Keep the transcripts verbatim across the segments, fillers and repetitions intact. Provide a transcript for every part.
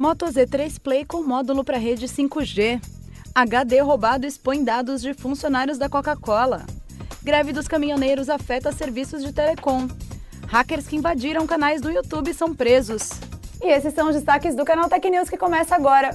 Moto Z três Play com módulo para rede cinco G. H D roubado expõe dados de funcionários da Coca-Cola. Greve dos caminhoneiros afeta serviços de telecom. Hackers que invadiram canais do YouTube são presos. E esses são os destaques do canal Tech News que começa agora.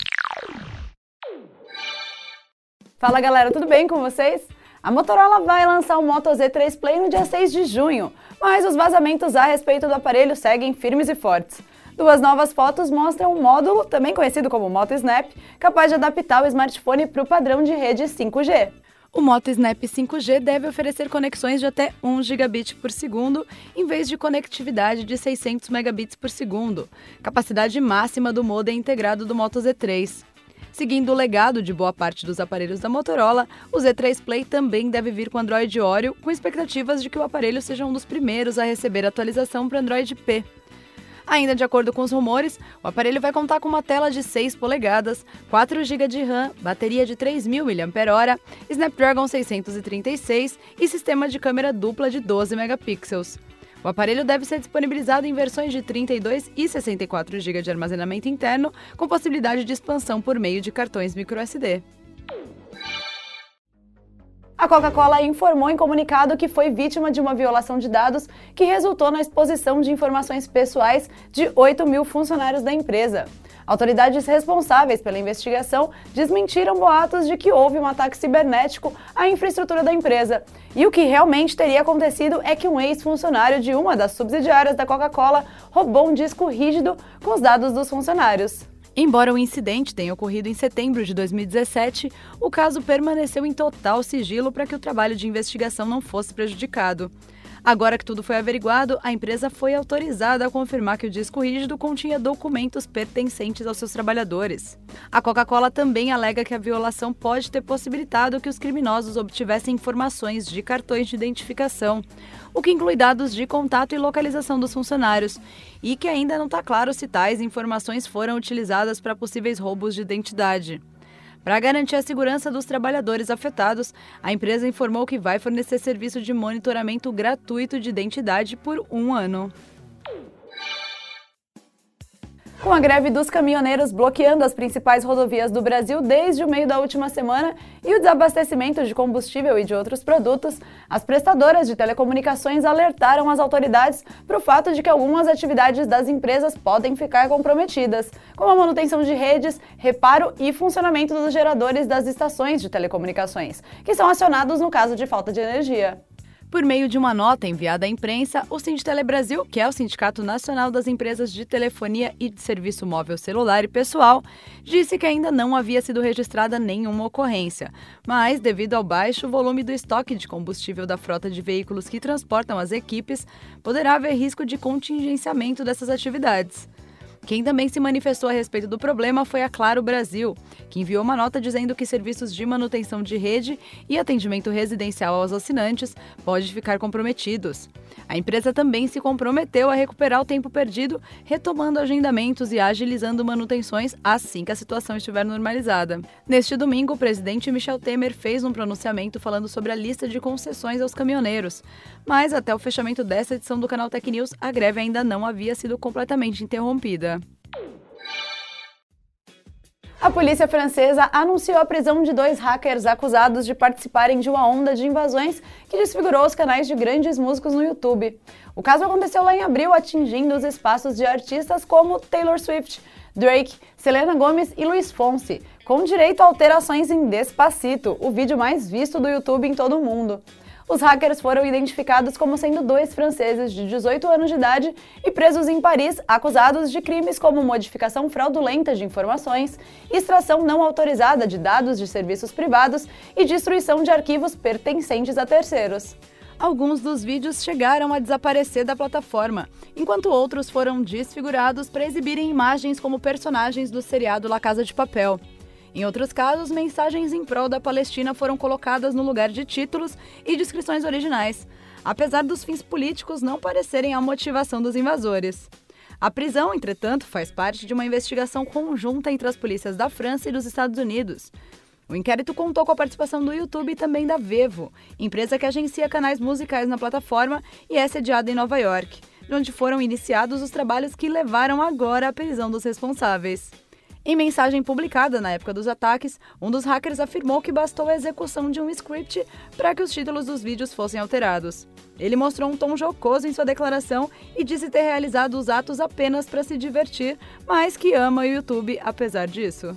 Fala galera, tudo bem com vocês? A Motorola vai lançar o Moto Z três Play no dia seis de junho, mas os vazamentos a respeito do aparelho seguem firmes e fortes. Duas novas fotos mostram um módulo, também conhecido como Moto Snap, capaz de adaptar o smartphone para o padrão de rede cinco G. O Moto Snap cinco G deve oferecer conexões de até um gigabit por segundo, em vez de conectividade de seiscentos megabits por segundo, capacidade máxima do modem integrado do Moto Z três. Seguindo o legado de boa parte dos aparelhos da Motorola, o Z três Play também deve vir com Android Oreo, com expectativas de que o aparelho seja um dos primeiros a receber atualização para Android P. Ainda de acordo com os rumores, o aparelho vai contar com uma tela de seis polegadas, quatro gigas de RAM, bateria de três mil miliampères-hora, Snapdragon seiscentos e trinta e seis e sistema de câmera dupla de doze megapixels. O aparelho deve ser disponibilizado em versões de trinta e dois e sessenta e quatro gigas de armazenamento interno, com possibilidade de expansão por meio de cartões microSD. A Coca-Cola informou em comunicado que foi vítima de uma violação de dados que resultou na exposição de informações pessoais de oito mil funcionários da empresa. Autoridades responsáveis pela investigação desmentiram boatos de que houve um ataque cibernético à infraestrutura da empresa. E o que realmente teria acontecido é que um ex-funcionário de uma das subsidiárias da Coca-Cola roubou um disco rígido com os dados dos funcionários. Embora o incidente tenha ocorrido em setembro de dois mil e dezessete, o caso permaneceu em total sigilo para que o trabalho de investigação não fosse prejudicado. Agora que tudo foi averiguado, a empresa foi autorizada a confirmar que o disco rígido continha documentos pertencentes aos seus trabalhadores. A Coca-Cola também alega que a violação pode ter possibilitado que os criminosos obtivessem informações de cartões de identificação, o que inclui dados de contato e localização dos funcionários, e que ainda não está claro se tais informações foram utilizadas para possíveis roubos de identidade. Para garantir a segurança dos trabalhadores afetados, a empresa informou que vai fornecer serviço de monitoramento gratuito de identidade por um ano. Com a greve dos caminhoneiros bloqueando as principais rodovias do Brasil desde o meio da última semana e o desabastecimento de combustível e de outros produtos, as prestadoras de telecomunicações alertaram as autoridades para o fato de que algumas atividades das empresas podem ficar comprometidas, como a manutenção de redes, reparo e funcionamento dos geradores das estações de telecomunicações, que são acionados no caso de falta de energia. Por meio de uma nota enviada à imprensa, o Sindtele Brasil, que é o Sindicato Nacional das Empresas de Telefonia e de Serviço Móvel Celular e Pessoal, disse que ainda não havia sido registrada nenhuma ocorrência, mas, devido ao baixo volume do estoque de combustível da frota de veículos que transportam as equipes, poderá haver risco de contingenciamento dessas atividades. Quem também se manifestou a respeito do problema foi a Claro Brasil, que enviou uma nota dizendo que serviços de manutenção de rede e atendimento residencial aos assinantes podem ficar comprometidos. A empresa também se comprometeu a recuperar o tempo perdido, retomando agendamentos e agilizando manutenções assim que a situação estiver normalizada. Neste domingo, o presidente Michel Temer fez um pronunciamento falando sobre a lista de concessões aos caminhoneiros, mas até o fechamento desta edição do canal Tech News, a greve ainda não havia sido completamente interrompida. A polícia francesa anunciou a prisão de dois hackers acusados de participarem de uma onda de invasões que desfigurou os canais de grandes músicos no YouTube. O caso aconteceu lá em abril, atingindo os espaços de artistas como Taylor Swift, Drake, Selena Gomez e Luis Fonsi, com direito a alterações em Despacito, o vídeo mais visto do YouTube em todo o mundo. Os hackers foram identificados como sendo dois franceses de dezoito anos de idade e presos em Paris, acusados de crimes como modificação fraudulenta de informações, extração não autorizada de dados de serviços privados e destruição de arquivos pertencentes a terceiros. Alguns dos vídeos chegaram a desaparecer da plataforma, enquanto outros foram desfigurados para exibirem imagens como personagens do seriado La Casa de Papel. Em outros casos, mensagens em prol da Palestina foram colocadas no lugar de títulos e descrições originais, apesar dos fins políticos não parecerem a motivação dos invasores. A prisão, entretanto, faz parte de uma investigação conjunta entre as polícias da França e dos Estados Unidos. O inquérito contou com a participação do YouTube e também da Vevo, empresa que agencia canais musicais na plataforma e é sediada em Nova York. de onde foram iniciados os trabalhos que levaram agora à prisão dos responsáveis. Em mensagem publicada na época dos ataques, um dos hackers afirmou que bastou a execução de um script para que os títulos dos vídeos fossem alterados. Ele mostrou um tom jocoso em sua declaração e disse ter realizado os atos apenas para se divertir, mas que ama o YouTube apesar disso.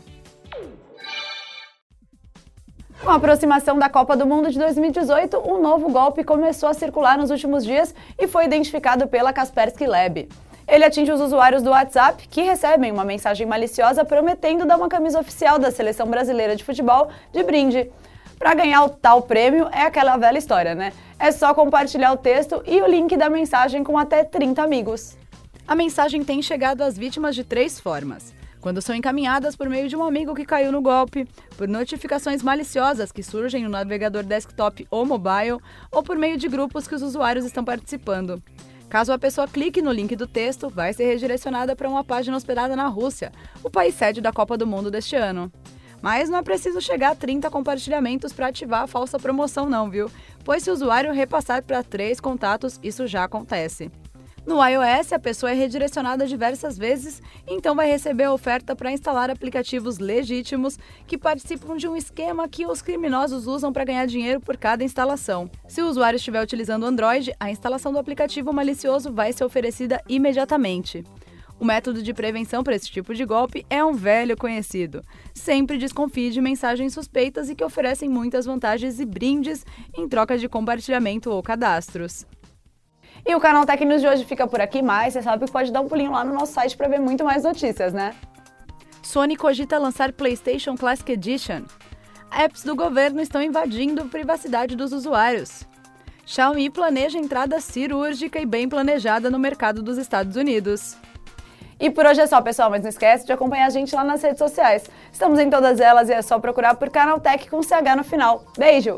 Com a aproximação da Copa do Mundo de dois mil e dezoito, um novo golpe começou a circular nos últimos dias e foi identificado pela Kaspersky Lab. Ele atinge os usuários do WhatsApp, que recebem uma mensagem maliciosa prometendo dar uma camisa oficial da Seleção Brasileira de Futebol de brinde. Para ganhar o tal prêmio é aquela velha história, né? É só compartilhar o texto e o link da mensagem com até trinta amigos. A mensagem tem chegado às vítimas de três formas. Quando são encaminhadas por meio de um amigo que caiu no golpe, por notificações maliciosas que surgem no navegador desktop ou mobile, ou por meio de grupos que os usuários estão participando. Caso a pessoa clique no link do texto, vai ser redirecionada para uma página hospedada na Rússia, o país sede da Copa do Mundo deste ano. Mas não é preciso chegar a trinta compartilhamentos para ativar a falsa promoção não, viu? Pois se o usuário repassar para três contatos, isso já acontece. No iOS, a pessoa é redirecionada diversas vezes, então vai receber a oferta para instalar aplicativos legítimos que participam de um esquema que os criminosos usam para ganhar dinheiro por cada instalação. Se o usuário estiver utilizando Android, a instalação do aplicativo malicioso vai ser oferecida imediatamente. O método de prevenção para esse tipo de golpe é um velho conhecido. Sempre desconfie de mensagens suspeitas e que oferecem muitas vantagens e brindes em troca de compartilhamento ou cadastros. E o Canal Tech News de hoje fica por aqui, mas você sabe que pode dar um pulinho lá no nosso site para ver muito mais notícias, né? Sony cogita lançar PlayStation Classic Edition. Apps do governo estão invadindo a privacidade dos usuários. Xiaomi planeja entrada cirúrgica e bem planejada no mercado dos Estados Unidos. E por hoje é só, pessoal, mas não esquece de acompanhar a gente lá nas redes sociais. Estamos em todas elas e é só procurar por Canal Tech com C H no final. Beijo!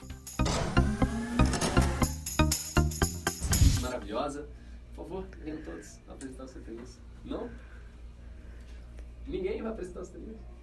Maravilhosa. Por favor, venham todos apresentar os C T Is. Não? Ninguém vai apresentar os C T Is.